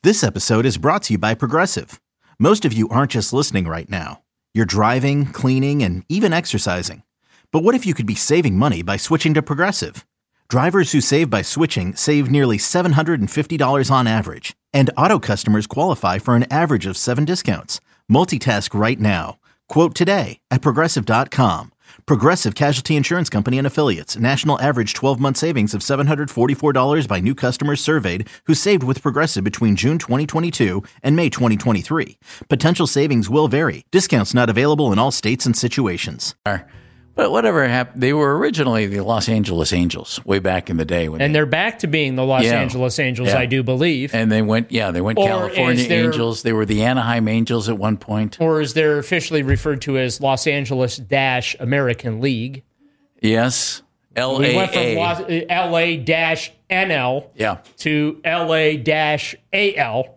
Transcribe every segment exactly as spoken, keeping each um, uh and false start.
This episode is brought to you by Progressive. Most of you aren't just listening right now. You're driving, cleaning, and even exercising. But what if you could be saving money by switching to Progressive? Drivers who save by switching save nearly seven hundred fifty dollars on average. And auto customers qualify for an average of seven discounts. Multitask right now. Quote today at Progressive dot com. Progressive Casualty Insurance Company and Affiliates. National average twelve-month savings of seven hundred forty-four dollars by new customers surveyed who saved with Progressive between June twenty twenty-two and May twenty twenty-three. Potential savings will vary. Discounts not available in all states and situations. But whatever happened, they were originally the Los Angeles Angels way back in the day. When and they, they're back to being the Los yeah, Angeles Angels, yeah. I do believe. And they went, yeah, they went or California there, Angels. They were the Anaheim Angels at one point. Or is they're officially referred to as Los Angeles dash American League. Yes, L A A. We went from Los, L A dash N L yeah. to L A dash A L.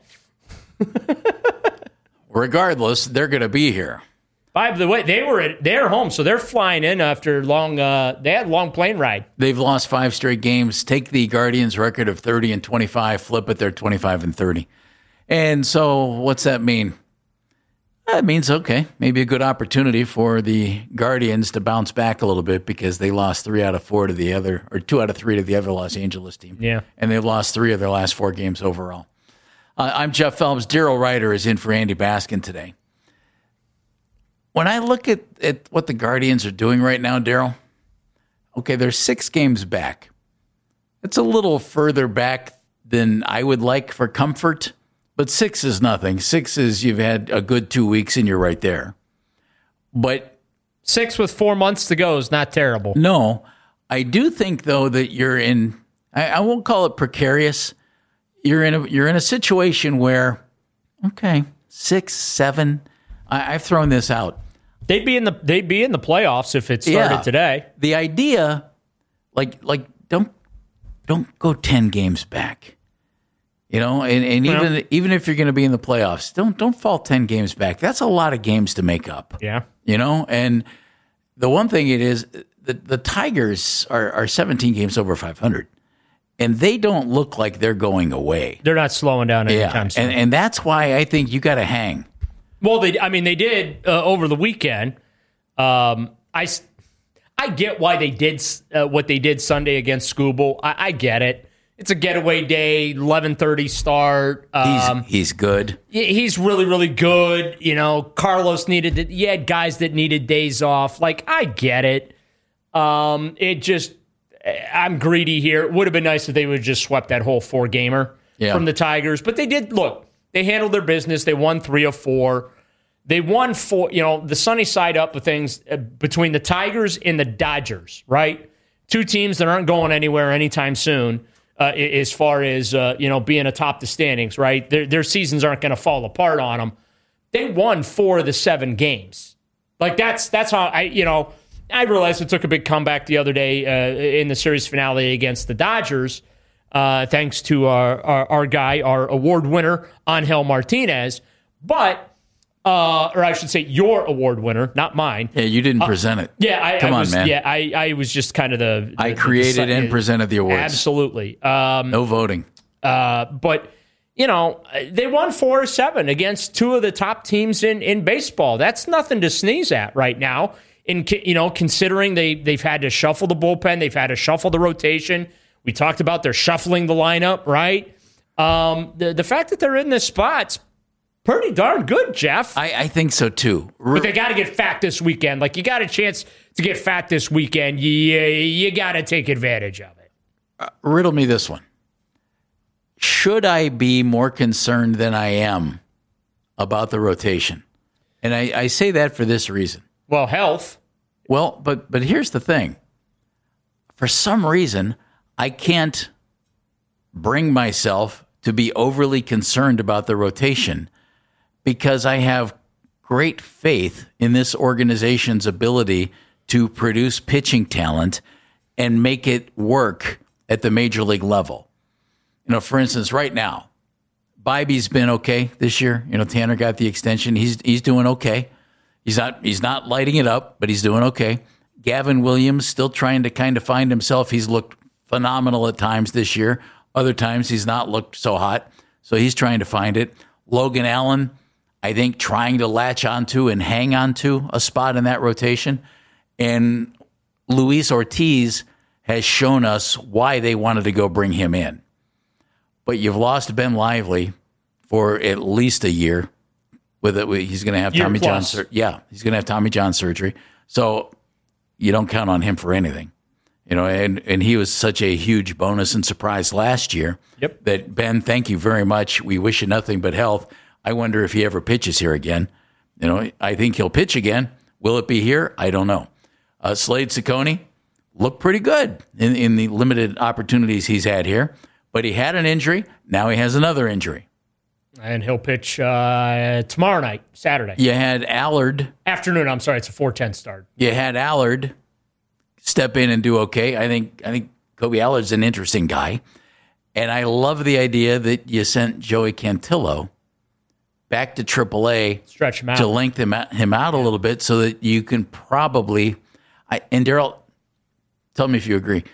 Regardless, they're going to be here. By the way, they were at their home, so they're flying in after long. Uh, they had a long plane ride. They've lost five straight games. Take the Guardians' record of thirty and twenty-five, flip it, they're twenty-five and thirty. And so, what's that mean? That means okay, maybe a good opportunity for the Guardians to bounce back a little bit because they lost three out of four to the other, or two out of three to the other Los Angeles team. Yeah, and they've lost three of their last four games overall. Uh, I'm Jeff Phelps. Daryl Ryder is in for Andy Baskin today. When I look at, at what the Guardians are doing right now, Daryl, okay, they're six games back. It's a little further back than I would like for comfort, but six is nothing. Six is you've had a good two weeks and you're right there. But six with four months to go is not terrible. No, I do think though that you're in. I, I won't call it precarious. You're in a you're in a situation where, okay, six, seven. I, I've thrown this out. They'd be in the they'd be in the playoffs if it started yeah. today. The idea, like like don't don't go ten games back, you know, and, and well, even even if you're going to be in the playoffs, don't don't fall ten games back. That's a lot of games to make up. Yeah, you know. And the one thing it is, the the Tigers are are seventeen games over five hundred, and they don't look like they're going away. They're not slowing down anytime yeah. soon. And and that's why I think you got to hang. Well, they, I mean, they did uh, over the weekend. Um, I, I get why they did uh, what they did Sunday against Scooball. I, I get it. It's a getaway day, eleven thirty start. Um, he's, he's good. He's really, really good. You know, Carlos needed it. You had guys that needed days off. Like, I get it. Um, it just, I'm greedy here. It would have been nice if they would have just swept that whole four-gamer yeah. from the Tigers. But they did, look, they handled their business. They won three of four. They won four, you know, the sunny side up of things uh, between the Tigers and the Dodgers, right? Two teams that aren't going anywhere anytime soon uh, as far as, uh, you know, being atop the standings, right? Their, their seasons aren't going to fall apart on them. They won four of the seven games. Like, that's that's how I, you know, I realized it took a big comeback the other day uh, in the series finale against the Dodgers, uh, thanks to our, our, our guy, our award winner, Angel Martinez. But... Uh, or I should say your award winner, not mine. Yeah, you didn't uh, present it. Yeah, I, Come I on, was, man. Yeah, I, I was just kind of the... the I created the, the, and presented the awards. Absolutely. Um, no voting. Uh, but, you know, they won four or seven against two of the top teams in, in baseball. That's nothing to sneeze at right now. In, you know, considering they, they've had to shuffle the bullpen, they've had to shuffle the rotation. We talked about they're shuffling the lineup, right? Um, the, the fact that they're in this spot's pretty darn good, Jeff. I, I think so, too. R- but they got to get fat this weekend. Like, you got a chance to get fat this weekend. You, you got to take advantage of it. Uh, riddle me this one. Should I be more concerned than I am about the rotation? And I, I say that for this reason. Well, health. Well, but but here's the thing. For some reason, I can't bring myself to be overly concerned about the rotation because I have great faith in this organization's ability to produce pitching talent and make it work at the major league level. You know, for instance, right now, Bibby's been okay this year. You know, Tanner got the extension. He's he's doing okay. He's not he's not lighting it up, but he's doing okay. Gavin Williams still trying to kind of find himself. He's looked phenomenal at times this year. Other times he's not looked so hot. So he's trying to find it. Logan Allen, I think, trying to latch onto and hang onto a spot in that rotation. And Luis Ortiz has shown us why they wanted to go bring him in. But you've lost Ben Lively for at least a year. With it, he's going to have year Tommy John. plus. Sur- yeah, he's going to have Tommy John surgery. So you don't count on him for anything. You know, and, and he was such a huge bonus and surprise last year. Yep. That, Ben, thank you very much. We wish you nothing but health. I wonder if he ever pitches here again. You know, I think he'll pitch again. Will it be here? I don't know. Uh, Slade Ciccone looked pretty good in, in the limited opportunities he's had here, but he had an injury. Now he has another injury. And he'll pitch uh, tomorrow night, Saturday. You had Allard. Afternoon, I'm sorry, it's a four ten start. You had Allard step in and do okay. I think I think Kobe Allard's an interesting guy. And I love the idea that you sent Joey Cantillo back to triple A Stretch him out. to lengthen him out, him out a little bit so that you can probably I, and Daryl, tell me if you agree.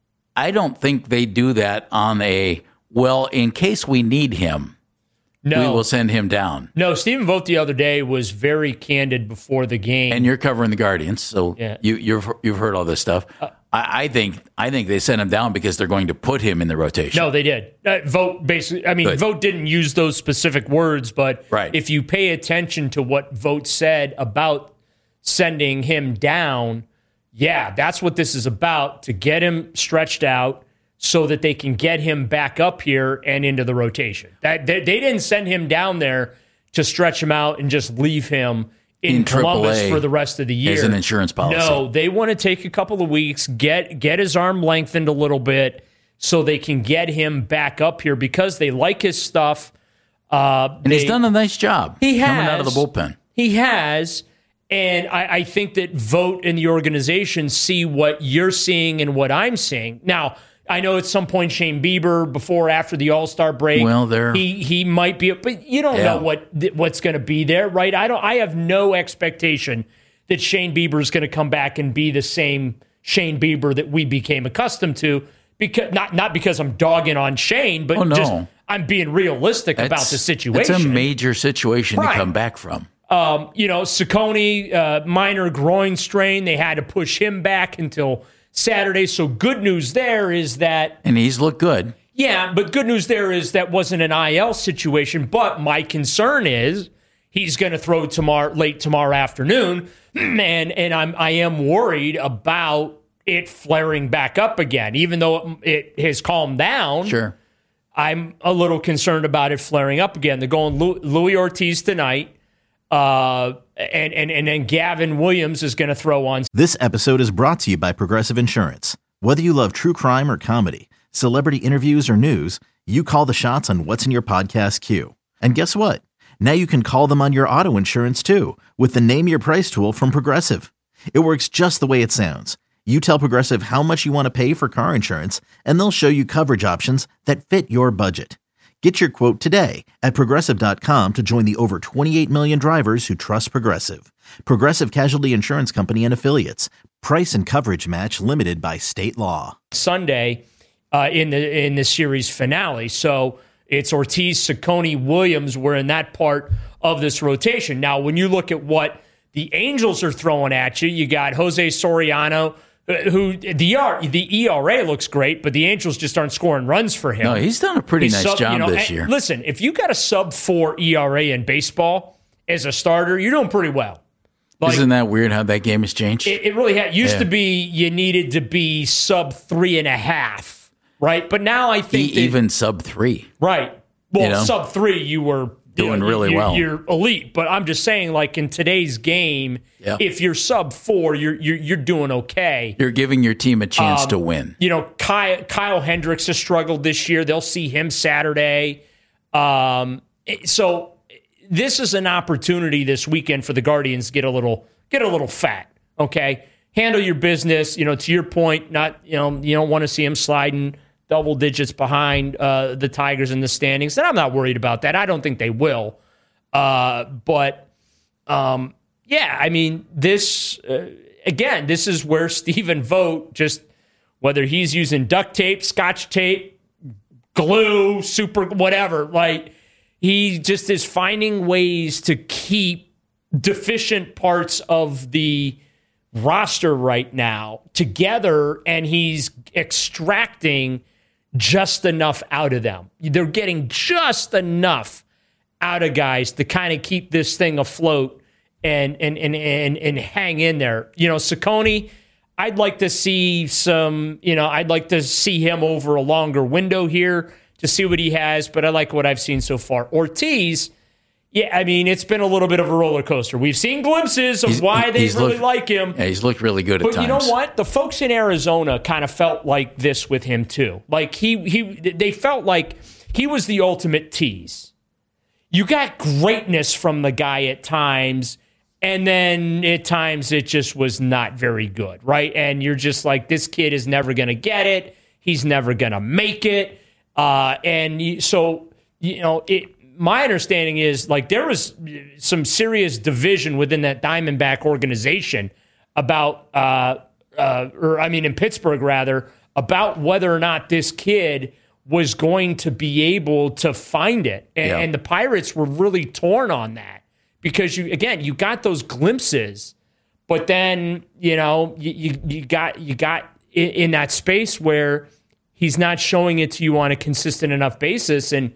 I don't think they do that on a, well, in case we need him, No. we will send him down. No, Stephen Vogt the other day was very candid before the game. And you're covering the Guardians, so Yeah. you, you've you've heard all this stuff. Uh, I, I think I think they sent him down because they're going to put him in the rotation. No, they did. Uh, Vogt basically, I mean, Good. Vogt didn't use those specific words, but Right. if you pay attention to what Vogt said about sending him down, yeah, that's what this is about, to get him stretched out so that they can get him back up here and into the rotation. That they, they didn't send him down there to stretch him out and just leave him in, In Columbus triple A for the rest of the year. as an insurance policy. No, they want to take a couple of weeks, get get his arm lengthened a little bit so they can get him back up here because they like his stuff. Uh, and they- he's done a nice job He coming out of the has. bullpen. He has. And I, I think that Vogt and the organization see what you're seeing and what I'm seeing. Now, I know at some point Shane Bieber, before or after the All-Star break, Well, they're- he he might be, but you don't Yeah. know what what's going to be there, right? I don't. I have no expectation that Shane Bieber is going to come back and be the same Shane Bieber that we became accustomed to. Because not not because I'm dogging on Shane, but Oh, no. just I'm being realistic about the It's- situation. It's a major situation Right. to come back from. Um, you know, Ciccone, uh, minor groin strain. They had to push him back until Saturday. So good news there is that, And he's looked good. yeah, but good news there is that wasn't an I L situation. But my concern is he's going to throw tomorrow, late tomorrow afternoon, and and I'm I am worried about it flaring back up again. Even though it, it has calmed down, Sure. I'm a little concerned about it flaring up again. They're going Lu- Louis Ortiz tonight. Uh, and, and, and then Gavin Williams is going to throw on. This episode is brought to you by Progressive Insurance. Whether you love true crime or comedy, celebrity interviews or news, you call the shots on what's in your podcast queue. And guess what? Now you can call them on your auto insurance too with the Name Your Price tool from Progressive. It works just the way it sounds. You tell Progressive how much you want to pay for car insurance, and they'll show you coverage options that fit your budget. Get your quote today at Progressive dot com to join the over twenty-eight million drivers who trust Progressive. Progressive Casualty Insurance Company and Affiliates. Price and coverage match limited by state law. Sunday uh, in the in the series finale. So it's Ortiz, Ciccone, Williams. We're in that part of this rotation. Now, when you look at what the Angels are throwing at you, you got Jose Soriano, who the E R, the E R A looks great, but the Angels just aren't scoring runs for him. No, he's done a pretty He's nice sub- job you know, this and year. Listen, if you got a sub four E R A in baseball as a starter, you're doing pretty well. Like, Isn't that weird how that game has changed? it, it really had, used Yeah. to be you needed to be sub three and a half, right? But now I E- think that- even sub three. right. Well, You know? sub three, you were you Doing know, really you're, well. You're elite, but I'm just saying, like in today's game, Yeah. if you're sub four, you're you're, you're doing okay. You're giving your team a chance Um, to win. You know, Kyle, Kyle Hendricks has struggled this year. They'll see him Saturday. Um, it- so this is an opportunity this weekend for the Guardians to get a little get a little fat. Okay, handle your business. You know, to your point, not you know you don't want to see him sliding double digits behind uh, the Tigers in the standings. And I'm not worried about that. I don't think they will. Uh, but um, yeah, I mean this uh, again. This is where Stephen Vogt just whether he's using duct tape, scotch tape, glue, super, whatever. Like, he just is finding ways to keep deficient parts of the roster right now together, and he's extracting just enough out of them. They're getting just enough out of guys to kind of keep this thing afloat and and and and, and hang in there. You know, Ciccone, I'd like to see some, you know, I'd like to see him over a longer window here to see what he has, but I like what I've seen so far. Ortiz, yeah, I mean, it's been a little bit of a roller coaster. We've seen glimpses of he's, why they really looked, like him. Yeah, he's looked really good at but times. But you know what? The folks in Arizona kind of felt like this with him too. Like he he they felt like he was the ultimate tease. You got greatness from the guy at times, and then at times it just was not very good, right? And you're just like, this kid is never going to get it. He's never going to make it. Uh, and you, so, you know, it. My understanding is, like, there was some serious division within that Diamondback organization about, uh, uh, or I mean, in Pittsburgh, rather, about whether or not this kid was going to be able to find it. And, yeah. and the Pirates were really torn on that because, you again, you got those glimpses, but then, you know, you, you, you got you got in, in that space where he's not showing it to you on a consistent enough basis. And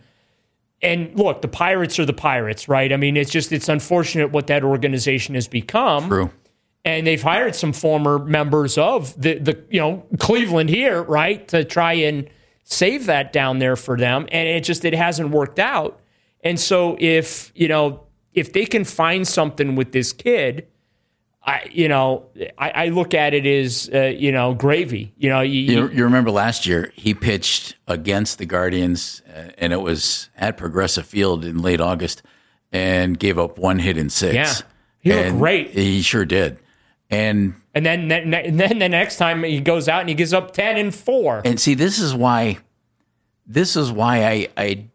And look, the Pirates are the Pirates, right? I mean, it's just, it's unfortunate what that organization has become. True. And they've hired some former members of the, the you know, Cleveland here, right, to try and save that down there for them. And it just, it hasn't worked out. And so if, you know, if they can find something with this kid, I, you know, I, I look at it as, uh, you know, gravy. You know, you, you, you remember last year he pitched against the Guardians, uh, and it was at Progressive Field in late August, and gave up one hit in six. Yeah, he looked and great. He sure did. And and then, and then the next time he goes out and he gives up ten and four. And see, this is why, this is why I I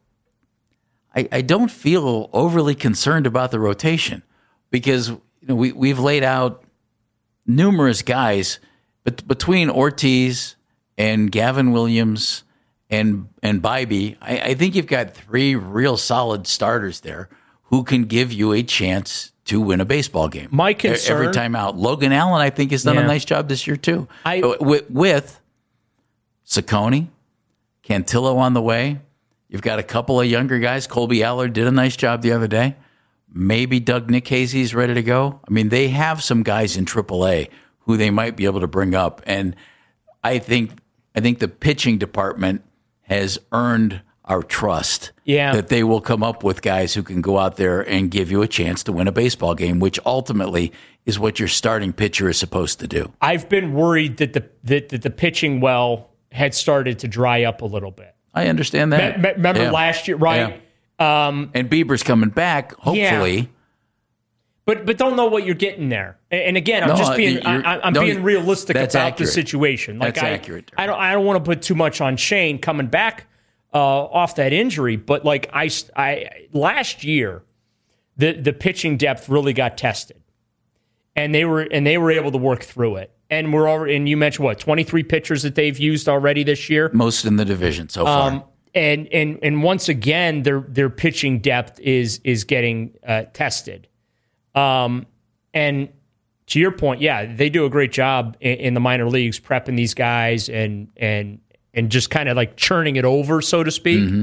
I, I don't feel overly concerned about the rotation, because you know, we, we've laid out numerous guys, but between Ortiz and Gavin Williams and and Bybee, I, I think you've got three real solid starters there who can give you a chance to win a baseball game. My concern, every time out. Logan Allen, I think, has done yeah. a nice job this year too. I, with, with Ciccone, Cantillo on the way. You've got a couple of younger guys. Colby Allard did a nice job the other day. Maybe Doug Nickhay's ready to go. I mean, they have some guys in triple A who they might be able to bring up, and I think I think the pitching department has earned our trust. Yeah. That they will come up with guys who can go out there and give you a chance to win a baseball game, which ultimately is what your starting pitcher is supposed to do. I've been worried that the that, that the pitching well had started to dry up a little bit. I understand that. Me- remember yeah. last year, right? Yeah. Um, and Bieber's coming back, hopefully. Yeah. But but don't know what you're getting there. And again, I'm no, just being I, I'm no, being realistic about accurate. the situation. Like that's I, accurate. I don't I don't want to put too much on Shane coming back uh, off that injury. But like I, I last year, the the pitching depth really got tested, and they were and they were able to work through it. And we're already and you mentioned what twenty-three pitchers that they've used already this year, most in the division so far. Um, And and and once again, their their pitching depth is is getting uh, tested. Um, and to your point, yeah, they do a great job in, in the minor leagues prepping these guys and and and just kind of like churning it over, so to speak. Mm-hmm.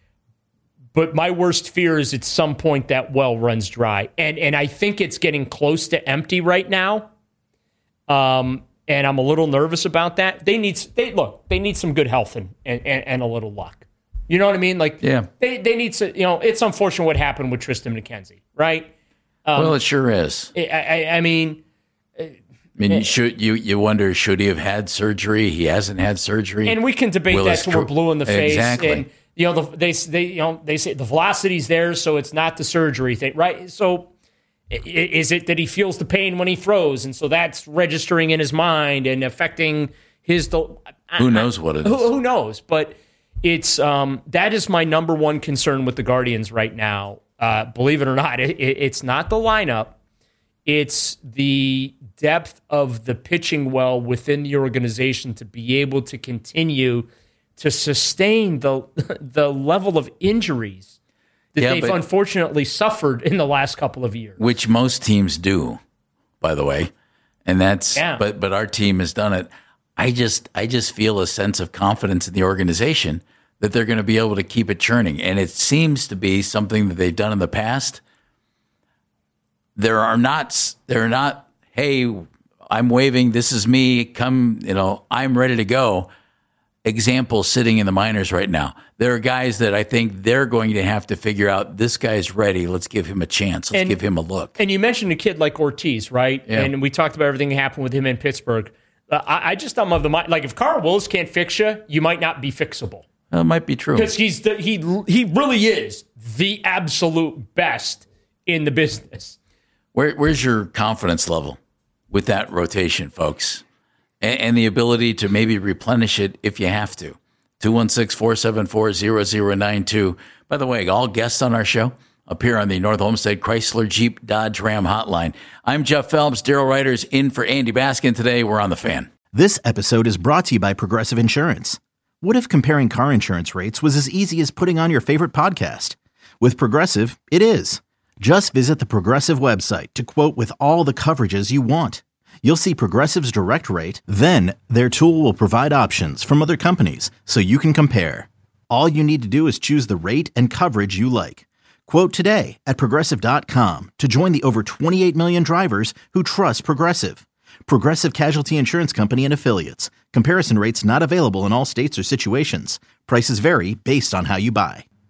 But my worst fear is at some point that well runs dry, and and I think it's getting close to empty right now. Um, and I'm a little nervous about that. They need they look they need some good health and and, and a little luck. You know what I mean? Like, yeah. they, they need to, you know, it's unfortunate what happened with Tristan McKenzie, right? Um, well, it sure is. I, I, I mean, I mean, you should you you wonder, should he have had surgery? He hasn't had surgery, and we can debate Will that his till we're tr- blue in the face. Exactly. And you know, the, they they you know they say the velocity's there, so it's not the surgery thing, right? So, is it that he feels the pain when he throws, and so that's registering in his mind and affecting his? Who knows what it is? Who, who knows? But it's um, that is my number one concern with the Guardians right now. Uh, believe it or not, it, it, it's not the lineup. It's the depth of the pitching well within the organization to be able to continue to sustain the the level of injuries that Yeah, they've but- unfortunately suffered in the last couple of years. Which most teams do, by the way. And that's Yeah. but but our team has done it. I just I just feel a sense of confidence in the organization that they're going to be able to keep it churning. And it seems to be something that they've done in the past. There are not they're not, hey, I'm waving, this is me, come, you know, I'm ready to go. Examples sitting in the minors right now. There are guys that I think they're going to have to figure out, this guy's ready. Let's give him a chance. Let's And- give him a look. And you mentioned a kid like Ortiz, right? Yeah. And we talked about everything that happened with him in Pittsburgh. Uh, I, I just am of the mind, like if Carl Willis can't fix you, you might not be fixable. That might be true. Because he's the, he he really is the absolute best in the business. Where, where's your confidence level with that rotation, folks? And, and the ability to maybe replenish it if you have to. two one six, four seven four, zero zero nine two. By the way, all guests on our show appear on the North Homestead Chrysler Jeep Dodge Ram hotline. I'm Jeff Phelps. Daryl Ryder's in for Andy Baskin today. We're on the Fan. This episode is brought to you by Progressive Insurance. What if comparing car insurance rates was as easy as putting on your favorite podcast? With Progressive, it is. Just visit the Progressive website to quote with all the coverages you want. You'll see Progressive's direct rate, then their tool will provide options from other companies so you can compare. All you need to do is choose the rate and coverage you like. Quote today at Progressive dot com to join the over twenty-eight million drivers who trust Progressive. Progressive Casualty Insurance Company and Affiliates. Comparison rates not available in all states or situations. Prices vary based on how you buy.